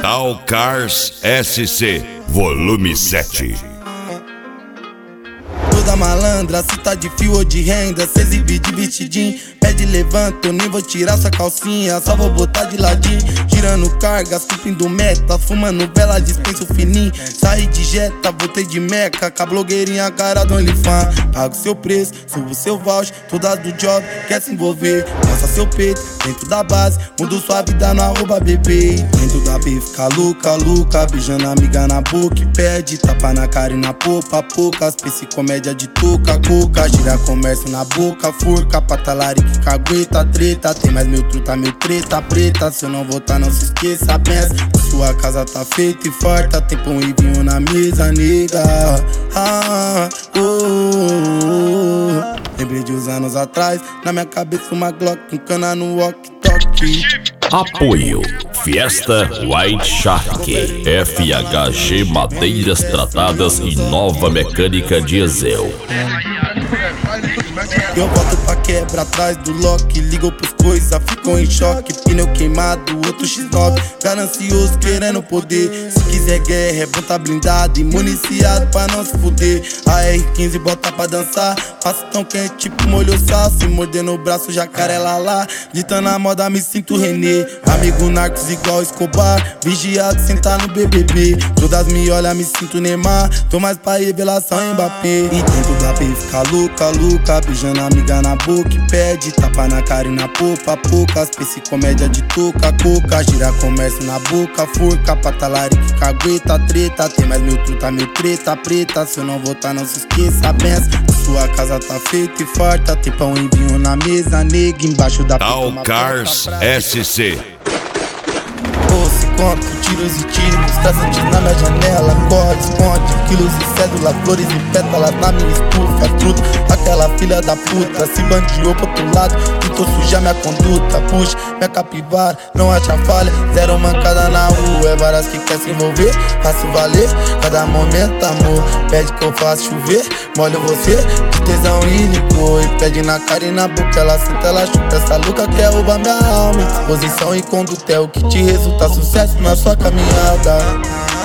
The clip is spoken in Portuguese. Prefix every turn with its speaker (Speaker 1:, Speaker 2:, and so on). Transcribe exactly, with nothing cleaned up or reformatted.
Speaker 1: Tal Cars S C, volume sete.
Speaker 2: Toda malandra, se tá de fio ou de renda, se exibir de vestidinho, pede levanta, eu nem vou tirar sua calcinha, só vou botar de ladinho. Girando cargas, cumprindo meta, fumando vela, dispenso fininho. Saí de jeta, voltei de meca, com a blogueirinha cara do OnlyFans. Pago seu preço, subo seu voucher, todas do job, quer se envolver. Mostra seu peito, dentro da base, mudo sua vida no arroba bebê. Dentro da B fica louca, louca, beijando a amiga na boca e pede tapa na cara e na popa, poucas, psicomédia de touca, coca, gira comércio na boca, forca, patalarique, cagueta, treta, tem mais meu truta, meu treta preta, se eu não voltar não se esqueça, pensa, sua casa tá feita e farta, tem pão e vinho na mesa, nega, ah, oh, oh, oh. Lembrei de uns anos atrás, na minha cabeça uma Glock, um cana no walkie-talkie.
Speaker 3: Apoio Fiesta White Shark, F H G Madeiras Tratadas e Nova Mecânica Diesel.
Speaker 2: Eu volto pra quebra atrás do lock, ligo pros coisa, ficam em choque. Pneu queimado, outro X nove, ganancioso querendo poder. Se quiser guerra é bom tá blindado e municiado pra não se fuder. A R quinze bota pra dançar, faço tão quente tipo molho sal. Se morder no braço jacaré lá lá, ditando a moda me sinto Renê. Amigo Narcos igual Escobar, vigiado sentar no B B B. Todas me olham, me sinto Neymar, tô mais pra revelação Mbappé. E dentro da B fica louca, louca, beijando a amiga na boca e pede tapa na cara e na popa, poucas, psicomédia de touca, coca, gira comércio na boca, forca, patalarique, cagueta, treta, tem mais meu truta, meu treta preta, se eu não voltar não se esqueça, pensa, sua casa tá feita e farta, tem pão e vinho na mesa, nega, embaixo da
Speaker 1: Tal Cars S C.
Speaker 2: Se conto, tiros e tiros, traçantes na minha janela, corre, esconde, quilos e cédulas, flores e pétalas na minha estufa, truta, aquela filha da puta, se bandiou pro outro lado, tentou sujar minha conduta, puxa, minha capivara, não acha falha, zero mancada na rua, é várias que quer se envolver, faço valer, cada momento amor, pede que eu faça chover, molho você, de tesão e licor, e pede na cara e na boca, ela senta, ela chuta, essa louca quer roubar minha alma, posição e conduta é o que te resulta sucesso na sua caminhada.